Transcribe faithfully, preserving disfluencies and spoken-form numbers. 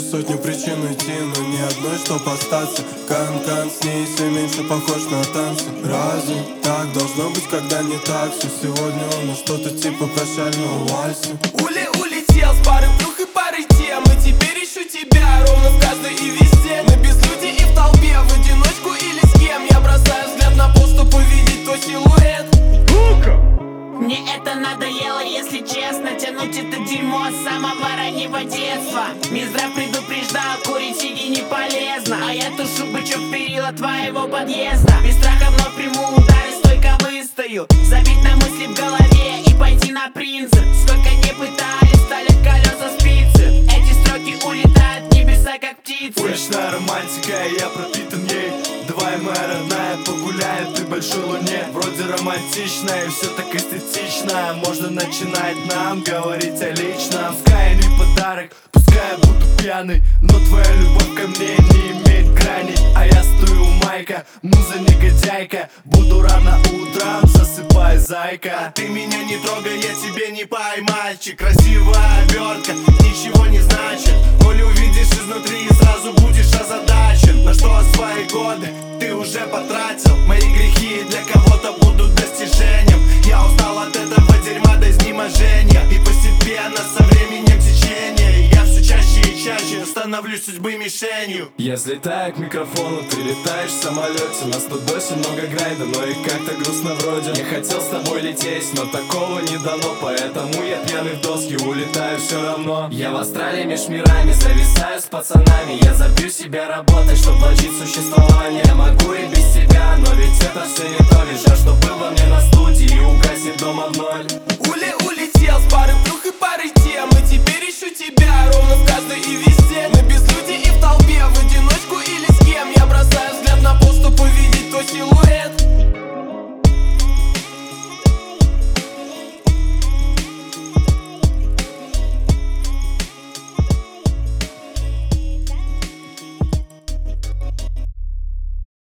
сотни причин уйти, но ни одной, чтоб остаться. Кан-кан с ней все меньше похож на танцы. Разве так должно быть, когда не так? Все сегодня у нас что-то типа прощального вальса. Ули улетел с пары плюх и пары тем, и теперь ищу тебя ровно в каждой и везде. Мы без людей и в толпе, в одиночку или с кем. Я бросаю взгляд на пол, чтобы увидеть твой силуэт. Мне это надоело, если честно. Тянуть это дерьмо с самого раннего детства. Минздрав предупреждал, курить сиди не полезно. А я тушу бычок перила твоего подъезда. Без страха вновь приму удары, стойко выстою. Забить на мысли в голове и пойти на принцип. Сколько не пытались, стали колеса спицы. Эти строки улетают в небеса, как птицы. Уличная романтика, я пропитан ей. Давай, моя родная, погуляем ты большой луне. Вроде романтично и все так эстетично. Можно начинать нам говорить о личном. Пускай не подарок, пускай я буду пьяный, но твоя любовь ко мне не имеет граней. А я стою у майка, муза негодяйка. Буду рано утром, засыпай, зайка. А ты меня не трогай, я тебе не поймальчик. Красивая обертка ничего не значит. Коли увидишь изнутри, сразу будешь озадачен. На что свои годы ты уже потратил? Мои грехи для кого-то будут достижением. Я устал от этого дерьма до изнеможения. И постепенно со временем течения я все чаще и чаще становлюсь судьбы мишенью. Я взлетаю к микрофону, ты летаешь в самолете. Нас тут больше много грайда, но и как-то грустно вроде. Я хотел с тобой лететь, но такого не дано. Поэтому я пьяный в доски, улетаю все равно. Я в Австралии меж мирами, зависаю с пацанами. Я забью себя работать, чтоб вложить существование. Я могу и без тебя